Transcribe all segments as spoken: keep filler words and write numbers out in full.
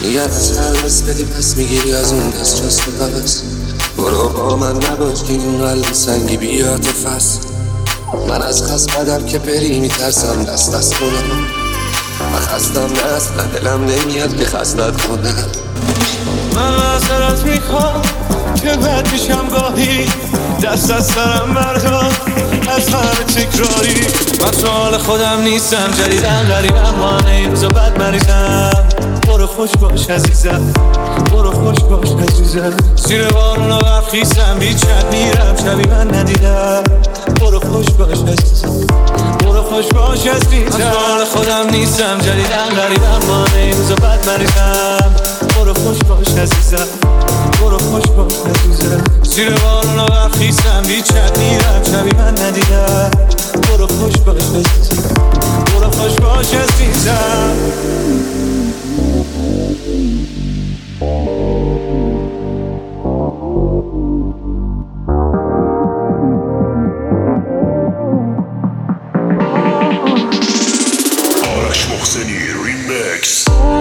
نیت سربست بدی پس میگیری از اون دست جست و قبض. برو با من نباش که این قلب سنگی بیاد فس. من از خست بدم که بری میترسم دست دست کنم. من خستم نه اصلا دلم نمیاد که خستت کنم. من سرت میخوام که بد میشم گاهی، دست از سرم بردار از همه تکراری. من تو حال خودم نیستم، جدیدن غریبم، مانه این روزا بد مریضم. برو خوش باش عزیزم، برو خوش باش عزیزم. زیر بارون و برف خیسم، بی چت میرم، شبی من ندیدم. برو خوش باش عزیزم، برو خوش باش عزیزم. من تو حال خودم نیستم، جدیدن غریبم، مانه این روزا بد مریضم. برو خوش باش عزیزم، برو خوش باش عزیزم. زیر بارون و برف خیسم، بی چت میرم، شبی من ندیدم. برو خوش باش عزیزم، برو خوش باش عزیزم. آرش محسنی ریمیکس.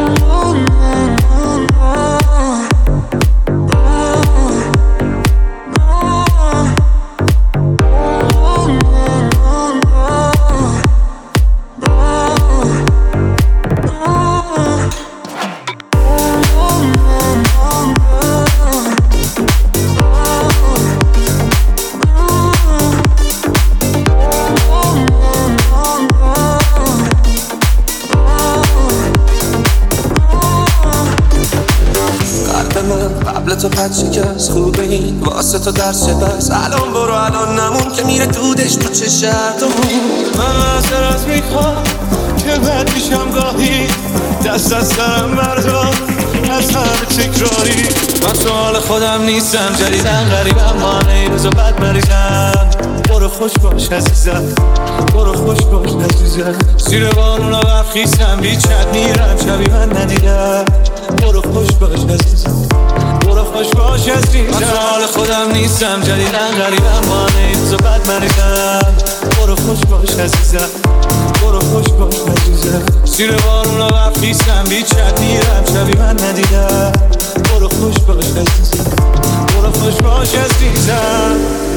قبل تو پد شکست خوبه این واسه تو درس بس. الان برو الان نمون که میره دودش تو چه شرطمون. من سرت میخوام که بد میشم گاهی، دست از سرم بردار از همه تکراری. من تو حال خودم نیستم، جدیدن غریبم، مانه این روزا بد مریضم. برو خوش باش عزیزم، برو خوش باش عزیزم. زیر بارون و برف خیسم، بی چت میرم، شبی من ندیدم. برو خوش باش عزیزم، برو خوش باش عزیزم. من تو حال خودم نیستم، جدیدن غریبم، مانه این روزا بد مریضم. برو خوش باش عزیزم، برو خوش باش عزیزم. زیر بارون و برف خیسم، بی چت میرم، شبی من ندیدم. برو خوش باش عزیزم، برو خوش باش عزیزم.